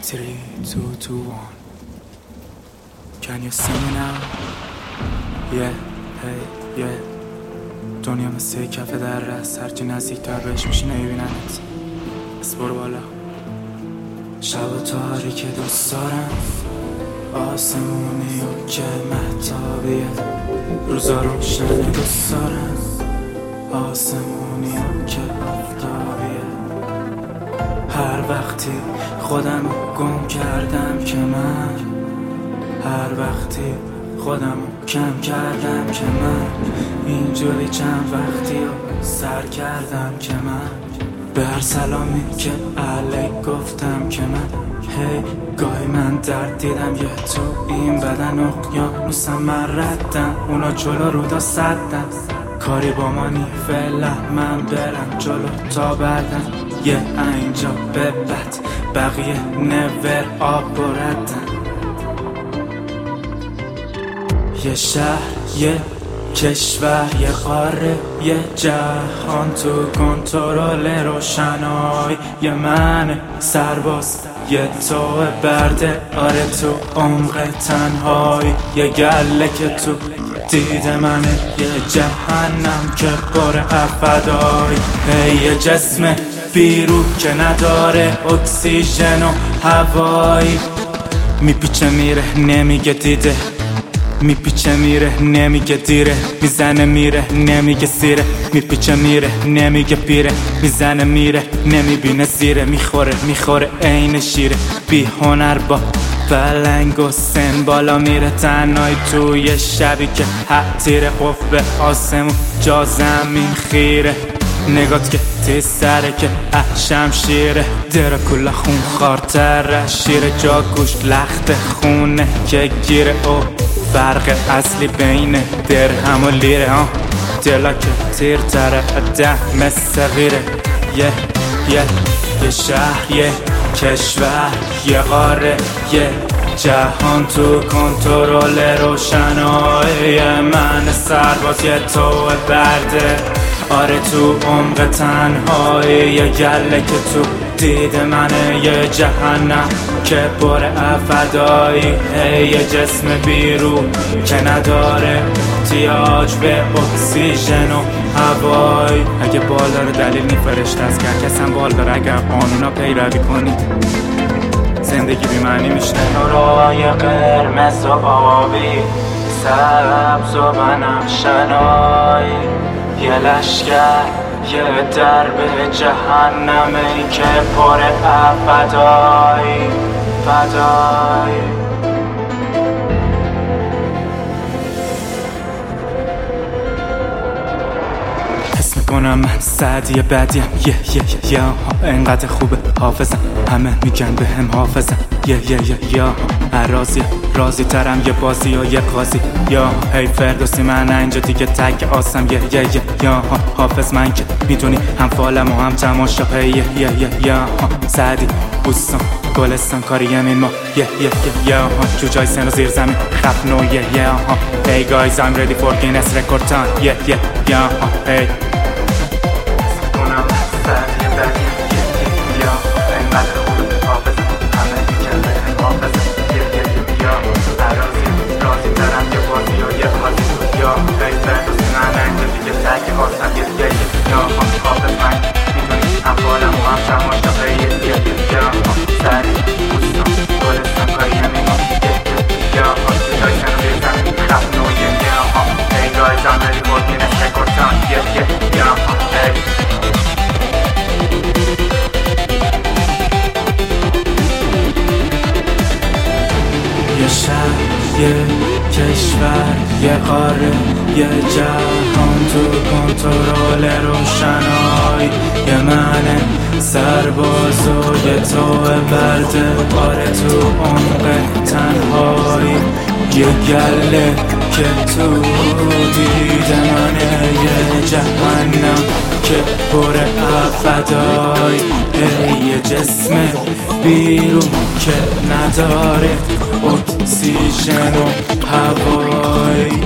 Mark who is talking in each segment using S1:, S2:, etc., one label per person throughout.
S1: 3, 2, 2, 1. Can you see me now? Yeah, hey, yeah. دنیا مثل کف در رست، هرچی نزدیک تر بهش میشی نمیبیننت. بس برو بالا. شب تاریک دوست دارم، آسمونی و که مهتابیه. روزا روشن دوست دارم، آسمونی و که آفتابیه. هر وقتی خودم گم کردم که من، هر وقتی خودم کم کردم که من، اینجوری چند وقتی رو سر کردم که من، به هر سلامی که علیک گفتم که من، هی گاهی من درد دیدم یه تو این بدن اقیانوسم من ردم، اونا جلو رودا صدم، کاری با ما نی فعلا من برم جلو تا بعدم، یه اینجا به بد بقیه نور آب بردن. یه شهر، یه کشور، یه قاره، یه جهان تو کنترل روشنایی، یه من سرباز، یه تو برده، آره تو عمق تنهایی، یه گله که تو دید منه، یه جهنم که پر افدایی، یه جسم بیرو که نداره اکسیژن و هوایی، میپیچه میره نمیگه دیده، میپیچه میره نمیگه دیره، میزنه میره نمیگه سیره، میپیچه میره نمیگه پیره، میزنه میره نمیبینه زیره، میخوره عین شیره، بی هنر با بلنگ و سن بالا میره، تنهایی توی شبی که حتیره، قف به آسمون جا زمین خیره، نگات که تیز سره که شمشیره، دراکولا خون خارتره، شیره جا گوش لخت خونه که گیره، او فرق اصلی بین درهم و لیره، دلا که تیر تره 10 مثل غیره، یه شهر، یه کشور، یه قاره، یه جهان تو کنترل روشنایی، من سرباز، یه تو برده، آره تو عمق تنهایی، یه گله که تو دید منه، یه جهنم که پر افدایی، یه جسم بیرو که نداره احتیاج به اکسیژن و هوایی، اگه بال داره دلیل نی فرشته از که کسم بال داره، اگر قانونا پیروی کنی زندگی بی معنی میشه. نورای قرمز و آبی، سبز و بنفشنایی، یه لشگر، یه درب جهنمی که پر فدایی. حس میکنم من سعدی بدیم، یه انقدر خوبه حافظم، همه میگن به هم حافظم، یه رازی ترم، یه بازی و یه قاضی، یا هی فردوسی من اینجا دیگه تک آسم، یا حافظ من که میدونی هم فالم و هم تماشا، یه سعدی بوستان گلستان کاری یمین ما، یه جوجای سن و زیر زمین خفنو، hey guys I'm ready for Guinness record time, hey یه شهر، یه کشور، یه قاره، یه جهان تو کنترل روشنایی، یه من سرباز و یه تو برده، آره تو عمق تنهایی، یه گله که تو دید منه، یه جهنم که پر افدایی، یه جسم بیرون که نداره اکسیژن و هوایی،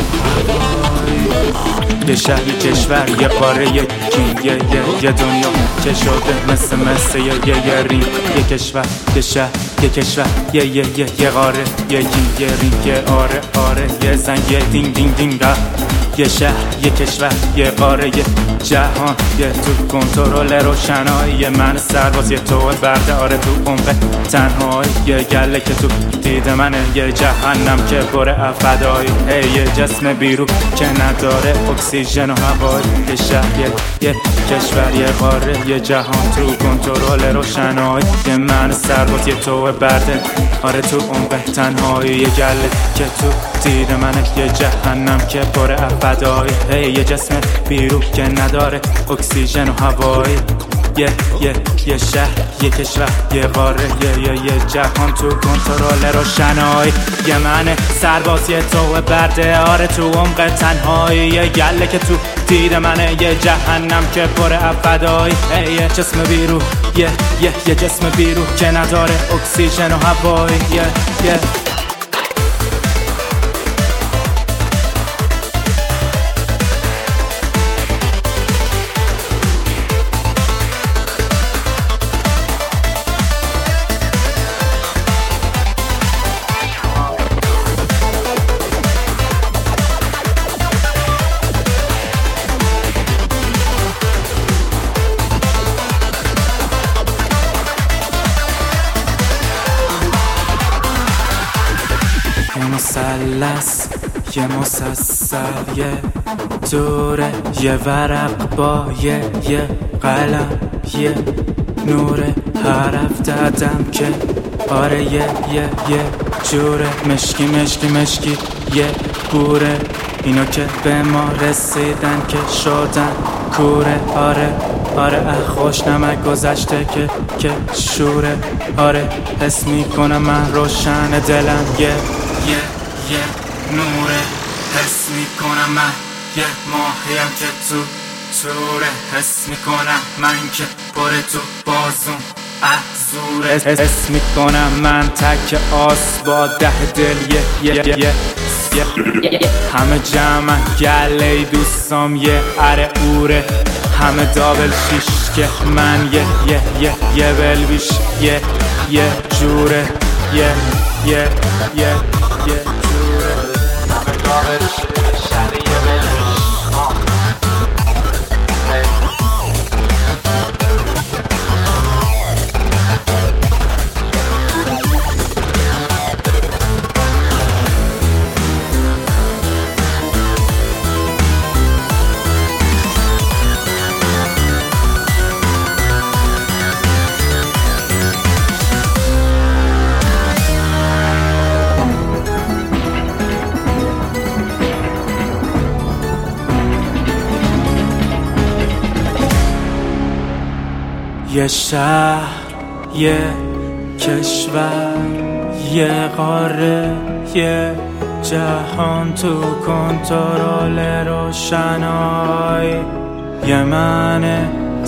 S1: یه شهر، یه کشور، یه قاره، یه کینگ، یه دنیا که شده مثل یه رینگ، یه کشور، یه شهر یه کشور یه قاره یه رینگ یه آره یه زنگ یه دینگ دینگ دینگ یه شهر یه کشور یه قاره یه جهان یه تو کنترل روشنایی یه من سرباز یه تو برده آره تو عمق تنهایی یه گله که تو دید منه یه جهنم که پر فدایی یه جسم بیرو که نداره اکسیژن و هوایی یه شهر یه کشور یه قاره یه جهان تو کنترل روشنایی یه من سرباز یه تو برده آره تو عمق تنهایی یه گله که تو دید منه یه جهنم که پر فدایی یه جسم بیرو که نداره اکسیژن و هوایی یه شهر یه کشور یه قاره یه جهان تو کنترل روشنایی یه من سرباز یه تو برده آره تو عمق تنهایی یه گله که تو دید منه یه جهنم که پر فدایی یه جسم بیرو یه جسم بیرو که نداره اکسیژن و هوایی یه مثلث یه مسلسل یه دوره یه ورق با یه قلم یه نور حرف دادم که آره یه جوره مشکی یه گوره اینا که به ما رسیدن که شدن کوره آره خوش نمک گذشته که شوره آره حس میکنم من روشن دلم یه نوره حس میکنم من یه ماهیم که تو توره حس میکنم من که پر تو بازم ازوره حس میکنم من تک آس با 10 دل یه همه جمع گله دوستام یه اوره همه دابل شیش که من یه بلویش یه جوره یه جوره همه دابل شیش یه بلویش یه شهر یه کشور یه قاره یه جهان تو کنترل روشنایی یه من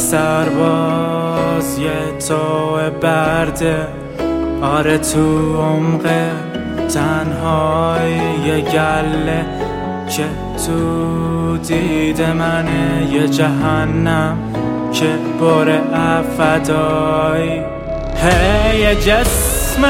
S1: سرباز یه تو برده آره تو عمق تنهایی یه گله که تو دید منه یه جهنم که بره فدایی یه جسم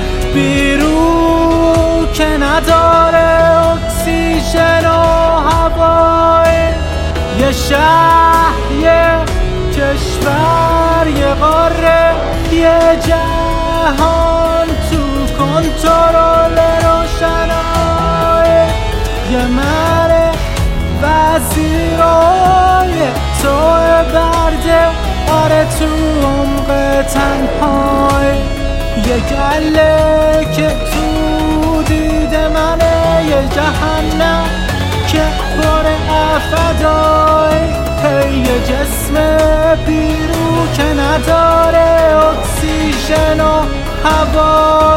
S1: بیرو که نداره اکسیژن و هوایی یه شهر یه کشور یه قاره یه جهان تو کنترل روشنایی یه مره وزیرای تو برده آره تو عمق تنهای یه گله که تو دید منه یه جهنم که پر فدای یه جسم بیرو که نداره اکسیژن و هوا